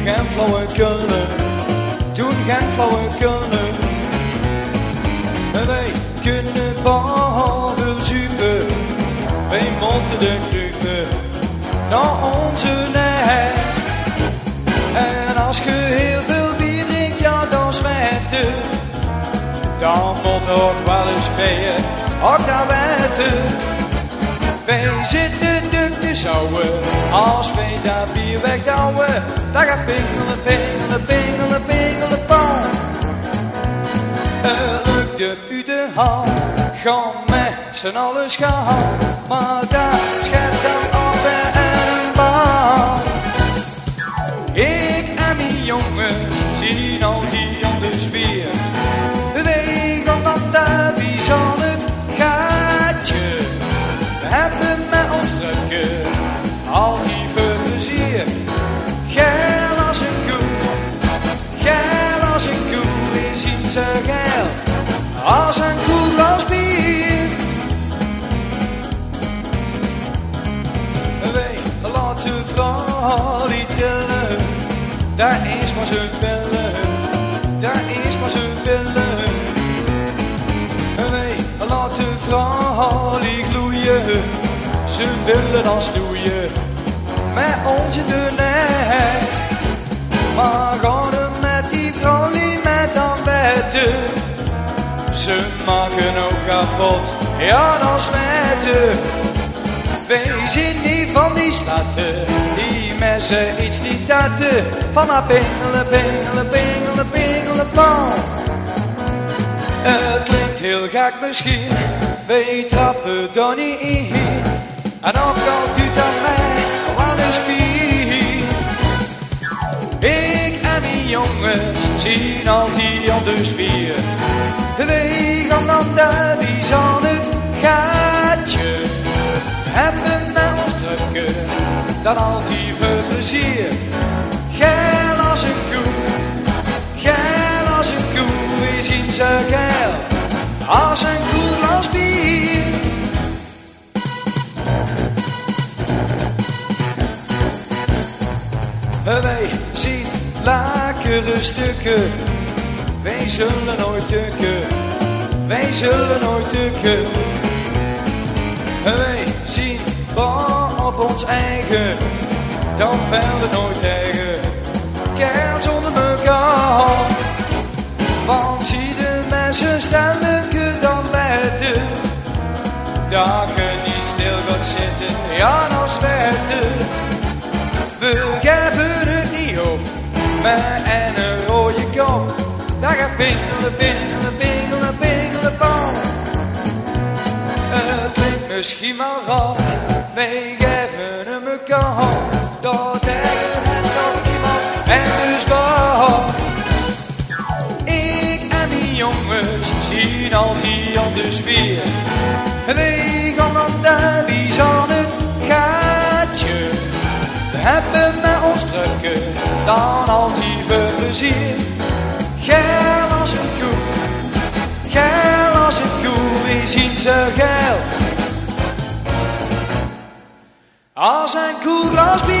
geen flauwekul, toen geen flauwekul. Wij kunnen boven zuipen, wij moeten de kruipen naar onze nest. En als je heel veel bier drinkt, ja dan smijt het. Dan moet ook wel eens bij je, ook daar weten. Wij zitten te zouwen, als wij dat bier wegdouwen. Dan gaat pingelen, pingelen, pingelen, pingelen, pan. Lukt het u de hand, gaan met z'n allen gaan. Maar daar schijnt dan op een baan. Ik en mijn jongens zien al die aan de spier. Wij gaan dan daar wie aan het gaatje. We hebben met ons trucken al die veel plezier. Geil als een koe, geil als een koe. We zien ze geil als een koe glas bier. Wij laten vrouw die trillen. Daar is maar zijn bellen, daar is maar zijn bellen. Wij laten vrouw die gloeien, zijn billen dan stoeien, met ons in de nest. Maar gaan we met die vrouw die met dan wetten, ze maken ook kapot, ja dan smeten. Wij zien niet van die slatten, die mensen iets niet tatten. Van haar pingelen, pingelen, pingelen, pingelen, pan. Het klinkt heel gek misschien, wij trappen dan niet in. En ook al duurt aan mij wel een spier. Ik en mijn jongens zien al die aan de spier. Wij gaan dan daar wie aan het gaatje. Hebben met ons drukken, dan altijd veel plezier. Geil als een koe, geil als een koe. We zien ze geil als een koe glas bier. Wij zien lekkere stukken, wij zullen nooit tukken, wij zullen nooit tukken. Wij zien op ons eigen, dan verder nooit tegen. Kerels onder mekaar, want zie de mensen stelletje dan weten. Dat je niet stil gaat zitten, ja dan zweten. We geven het niet op, met een rode kop. Daar gaat pingelen, pingelen, pingelen, pingelen, pan. Het klinkt misschien wel raar, wij geven hem een kans. Dat tegen het nog niemand en dus waar. Ik en mijn jongens zien al die aan de spier. Wij gaan dan daar wie aan het gaatje. We hebben met ons drukken dan al die veel plezier. Geil als een koe, geil als een koe. We zien ze geil als een koe glas bier.